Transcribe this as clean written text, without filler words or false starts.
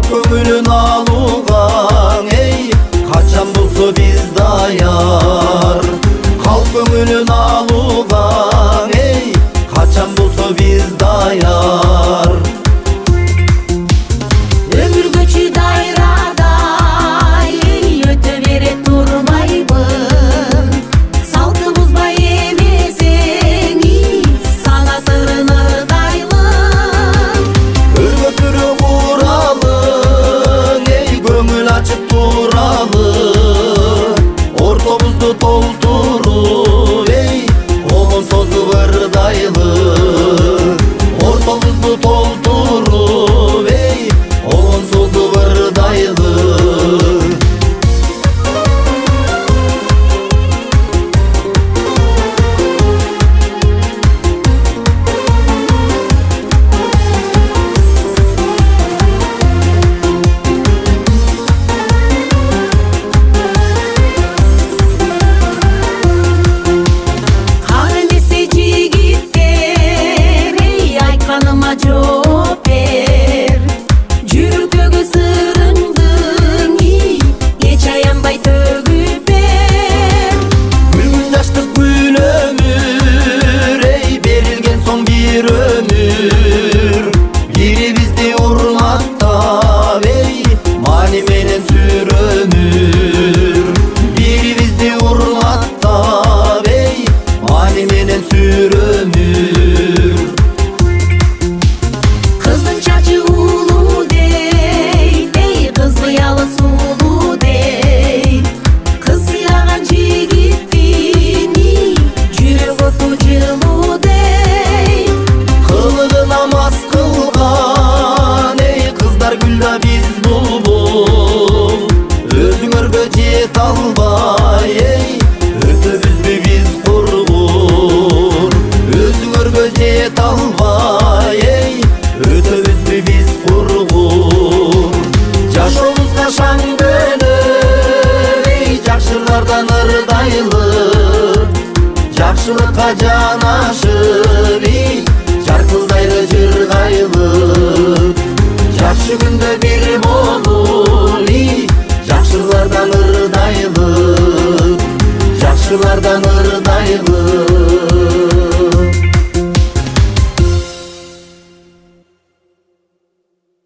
көңүлүн алууга эй качан болсо биз даяр. Калк көңүлүн алууга эй качан болсо биз даяр. Өмүр көчү дайрадай өтө бере турбайбын. Салты бузбай эмесең сага тырынырдайлын. Өргө түрү куралың эй көңүл ачып туралы. Ортобузду толтуруп эй обон созуп ырдайлы. Ортобузду толтуруп эй обон созуп ырдайлы. Жооп бер, жүрөктөгү сырыңды эч аянбай төгүп бер. Күлгүн жаштык гүл өмүр эй берилген соң бир өмүр. Бирибизди урматтап эй маани менен сүрөнүр. Бирибизди урматтап эй маани менен сүрөнүр. Кыздын чачы улуу дей, кыз кыялы сулуу дей. Кыз сыйлаган жигиттин жүрөгү оту жылуу дей. Кылыгына мас кылган эй кыздар гүлда биз булбул. Өзүңөргө жете албай эй өтөбүзбү биз кургун. Өзүңөргө жете албай эй өтөбүзбү биз кургун. Жашообузга шаң бөлөп эй жакшылардан ырдайлы. Жакшылыкка жанашып эй жаркылдайлы жыргайлы. Жакшы күндө бир болуп эй жакшылардан ырдайлы. Жакшылардан ырдайлы.